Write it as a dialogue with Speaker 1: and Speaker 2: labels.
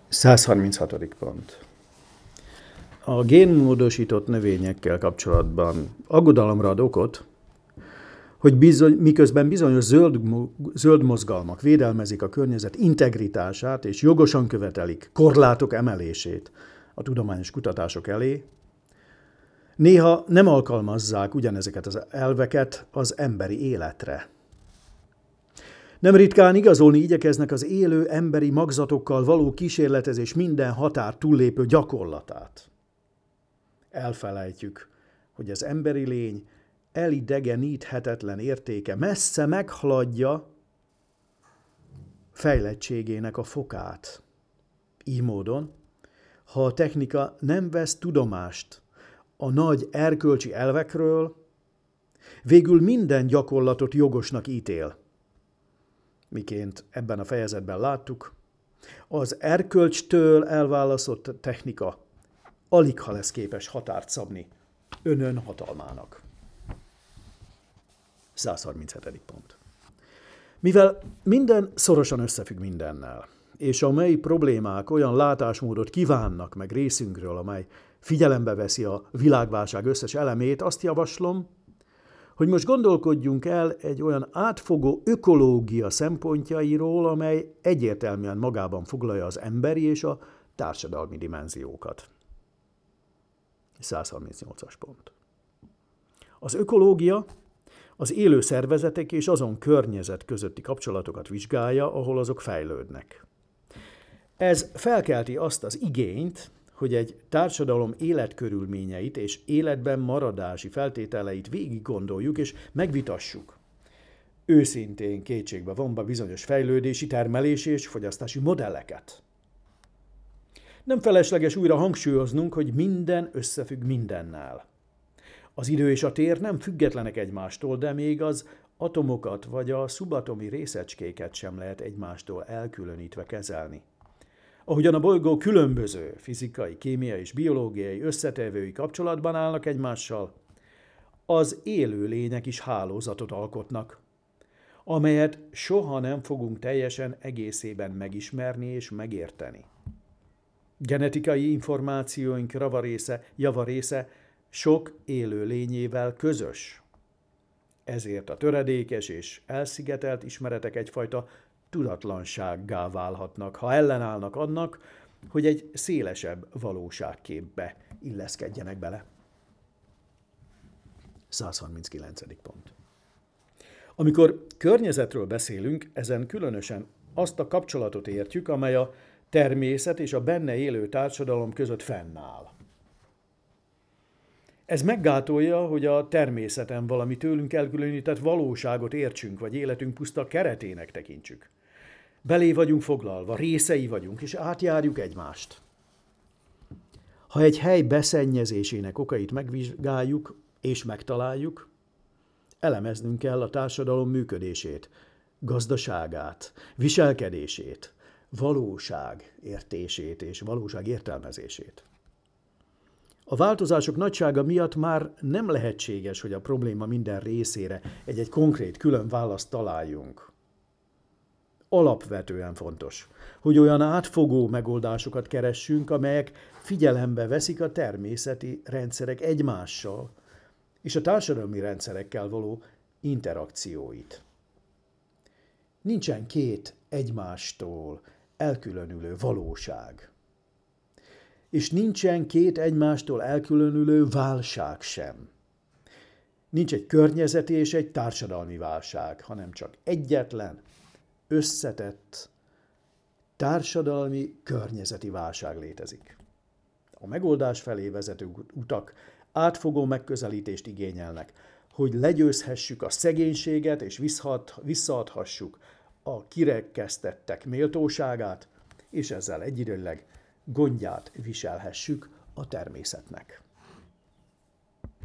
Speaker 1: 136. pont. A génmódosított növényekkel kapcsolatban aggodalomra ad okot, hogy miközben bizonyos zöld mozgalmak védelmezik a környezet integritását és jogosan követelik korlátok emelését a tudományos kutatások elé, néha nem alkalmazzák ugyanezeket az elveket az emberi életre. Nem ritkán igazolni igyekeznek az élő emberi magzatokkal való kísérletezés minden határ túllépő gyakorlatát. Elfelejtjük, hogy az emberi lény elidegeníthetetlen értéke messze meghaladja fejlettségének a fokát. Így módon, ha a technika nem vesz tudomást a nagy erkölcsi elvekről, végül minden gyakorlatot jogosnak ítél. Miként ebben a fejezetben láttuk, az erkölcstől elválasztott technika aligha lesz képes határt szabni önön hatalmának. 137. pont. Mivel minden szorosan összefügg mindennel, és a mai problémák olyan látásmódot kívánnak meg részünkről, amely figyelembe veszi a világválság összes elemét, azt javaslom, hogy most gondolkodjunk el egy olyan átfogó ökológia szempontjairól, amely egyértelműen magában foglalja az emberi és a társadalmi dimenziókat. 138. pont. Az ökológia az élő szervezetek és azon környezet közötti kapcsolatokat vizsgálja, ahol azok fejlődnek. Ez felkelti azt az igényt, hogy egy társadalom életkörülményeit és életben maradási feltételeit végig gondoljuk és megvitassuk. Őszintén kétségbe vonva bizonyos fejlődési, termelési és fogyasztási modelleket. Nem felesleges újra hangsúlyoznunk, hogy minden összefügg mindennel. Az idő és a tér nem függetlenek egymástól, de még az atomokat vagy a szubatomi részecskéket sem lehet egymástól elkülönítve kezelni. Ahogyan a bolygó különböző fizikai, kémiai és biológiai összetevői kapcsolatban állnak egymással, az élő lények is hálózatot alkotnak, amelyet soha nem fogunk teljesen egészében megismerni és megérteni. Genetikai információink javarésze sok élő lényével közös. Ezért a töredékes és elszigetelt ismeretek egyfajta tudatlansággá válhatnak, ha ellenállnak annak, hogy egy szélesebb valóságképbe illeszkedjenek bele. 139. pont. Amikor környezetről beszélünk, ezen különösen azt a kapcsolatot értjük, amely a természet és a benne élő társadalom között fennáll. Ez meggátolja, hogy a természeten valami tőlünk elkülönített valóságot értsünk, vagy életünk puszta keretének tekintsük. Belé vagyunk foglalva, részei vagyunk, és átjárjuk egymást. Ha egy hely beszennyezésének okait megvizsgáljuk és megtaláljuk, elemeznünk kell a társadalom működését, gazdaságát, viselkedését, valóság értését és valóság értelmezését. A változások nagysága miatt már nem lehetséges, hogy a probléma minden részére egy konkrét külön választ találjunk. Alapvetően fontos, hogy olyan átfogó megoldásokat keressünk, amelyek figyelembe veszik a természeti rendszerek egymással és a társadalmi rendszerekkel való interakcióit. Nincsen két egymástól elkülönülő valóság. És nincsen két egymástól elkülönülő válság sem. Nincs egy környezeti és egy társadalmi válság, hanem csak egyetlen, összetett, társadalmi, környezeti válság létezik. A megoldás felé vezető utak átfogó megközelítést igényelnek, hogy legyőzhessük a szegénységet és visszaadhassuk a kirekesztettek méltóságát, és ezzel egyidejűleg gondját viselhessük a természetnek.